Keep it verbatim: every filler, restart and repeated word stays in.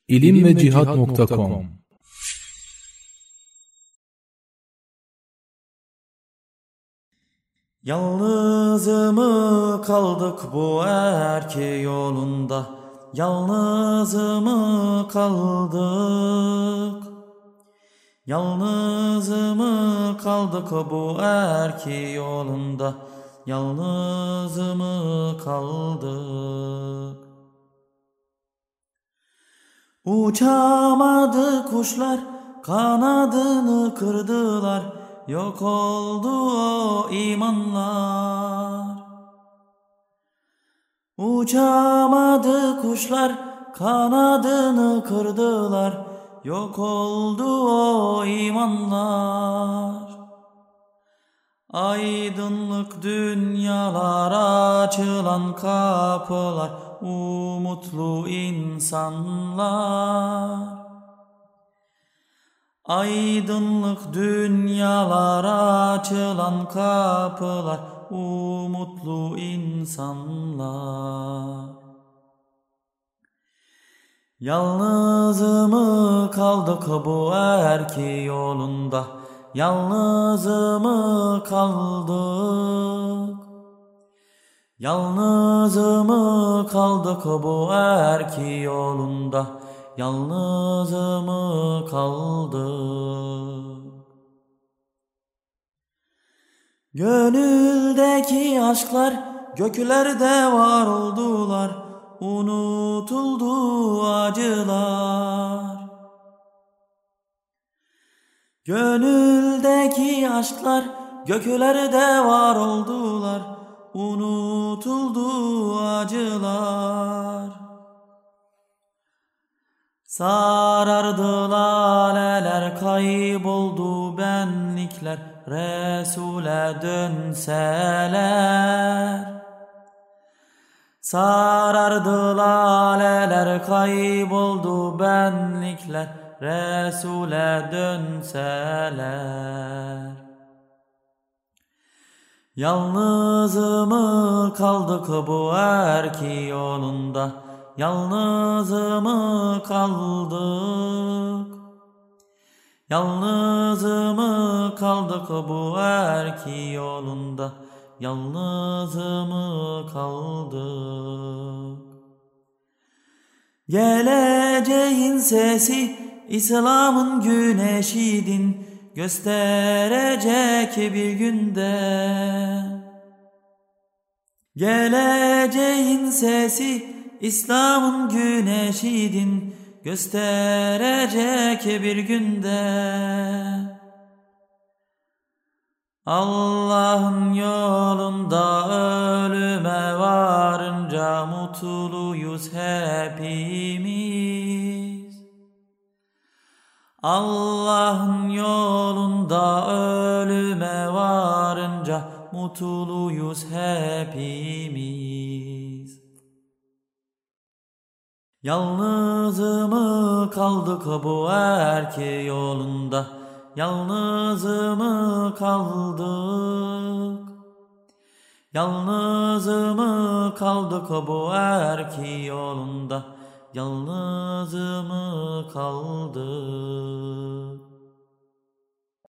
ilim ve cihat nokta com. Yalnız mı kaldık bu erki yolunda? Yalnız mı kaldık? Yalnız mı kaldık bu erki yolunda? Yalnız mı kaldık? Uçamadı kuşlar, kanadını kırdılar, yok oldu o imanlar. Uçamadı kuşlar, kanadını kırdılar, yok oldu o imanlar. Aydınlık dünyalara açılan kapılar, umutlu insanlar. Aydınlık dünyalara açılan kapılar, umutlu insanlar. Yalnız mı kaldık bu erki yolunda? Yalnız mı kaldık? Yalnız mı kaldık bu erki yolunda? Yalnız mı kaldık? Gönüldeki aşklar göklerde var oldular, unutuldu acılar. Gönüldeki aşklar göklerde var oldular, unutuldu acılar. Sarardı laleler, kayboldu benlikler, Resul'e dönseler. Sarardı laleler, kayboldu benlikler, Resul'e dönseler. Yalnız mı kaldık bu erki yolunda? Yalnız mı kaldık? Yalnız mı kaldık bu erki yolunda? Yalnız mı kaldık? Geleceğin sesi, İslam'ın güneşidin, gösterecek bir günde. Geleceğin sesi, İslam'ın güneşidin, gösterecek bir günde. Allah'ın yolunda ölüme varınca mutluyuz hepimiz. Allah'ın yolunda ölüme varınca mutluyuz hepimiz. Yalnız mı kaldık bu erki yolunda? Yalnız mı kaldık? Yalnız mı kaldık bu erki yolunda? Yalnız mı kaldık?